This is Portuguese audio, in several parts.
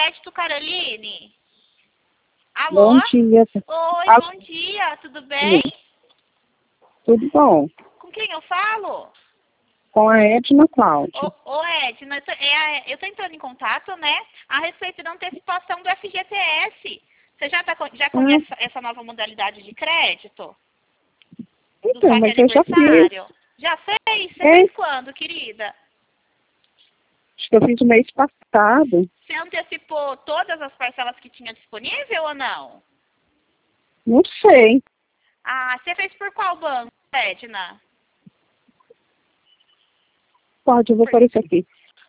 Crédito Caroline? Alô? Bom dia. Oi, Alô? bom dia, tudo bem? Tudo bom? Com quem eu falo? Com a Edna Cláudia. Ô Edna, eu tô entrando em contato, né, a respeito da antecipação do FGTS. Você já conhece essa nova modalidade de crédito? Do Então, saque mas eu já fiz. aniversário? Já fez? Você fez quando, querida? Acho que eu fiz o mês passado. Você antecipou todas as parcelas que tinha disponível ou não? Não sei. Ah, você fez por qual banco, Edna? Pode, eu vou por isso aqui.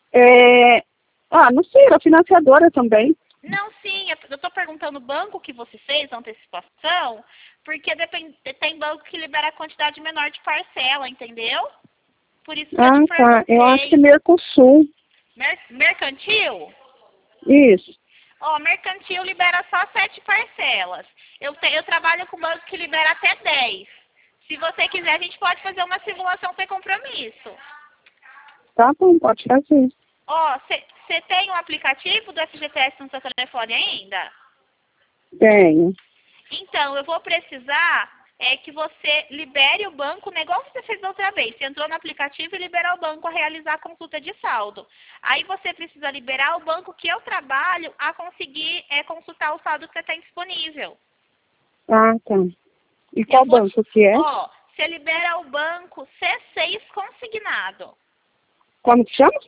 Não sei, era financiadora também. Não, sim, eu tô perguntando o banco que você fez a antecipação, porque tem banco que libera a quantidade menor de parcela, entendeu? Por isso que eu te perguntei. Eu acho que Mercosul. Mercantil? Isso. Ó, mercantil libera só 7 parcelas. Eu trabalho com banco que libera até 10. Se você quiser, a gente pode fazer uma simulação sem compromisso. Tá bom, pode fazer. Ó, você tem o aplicativo do FGTS no seu telefone ainda? Tenho. Então, eu vou precisar que você libere o banco, negócio que você fez da outra vez. Você entrou no aplicativo e liberou o banco a realizar a consulta de saldo. Aí você precisa liberar o banco que eu trabalho a conseguir consultar o saldo que você tem disponível. Ah, tá. E qual banco que é? Ó, você libera o banco C6 consignado. Como que chama?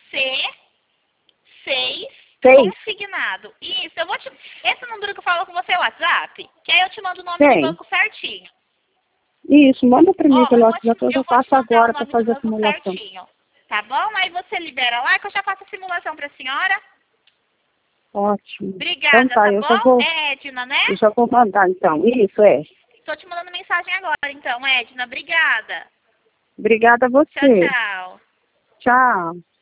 C6 Seis. consignado. Isso, eu vou te... Esse número que eu falo com você é o WhatsApp, que aí eu te mando o nome do banco certinho. Isso, manda pra mim pelo Eu WhatsApp, eu já faço agora para fazer a simulação. Certinho, tá bom? Aí você libera lá que eu já faço a simulação pra senhora. Ótimo. Obrigada, Então, tá, eu bom? já vou, É Edna, né? eu já vou mandar, então. Isso, é. Tô te mandando mensagem agora, então, Edna. Obrigada. Obrigada a você. Tchau, tchau. Tchau.